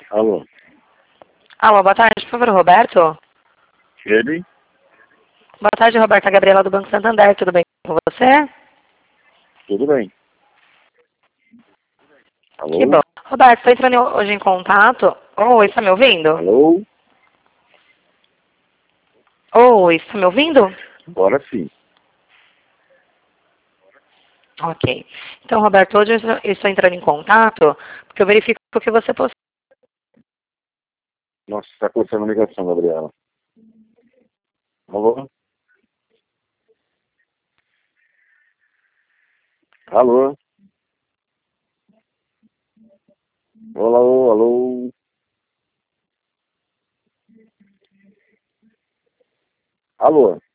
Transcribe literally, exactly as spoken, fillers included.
Alô? Alô, boa tarde, por favor, Roberto? Ele? Boa tarde, Roberto. A Gabriela do Banco Santander, tudo bem com você? Tudo bem. Que Alô? bom. Roberto, estou entrando hoje em contato. Oi, está me ouvindo? Alô? Oi, está me ouvindo? Agora sim. Ok. Então, Roberto, hoje eu estou entrando em contato porque eu verifico que você postou. Nossa, está cortando a ligação, Gabriela. Alô? Alô? Alô, alô? Alô?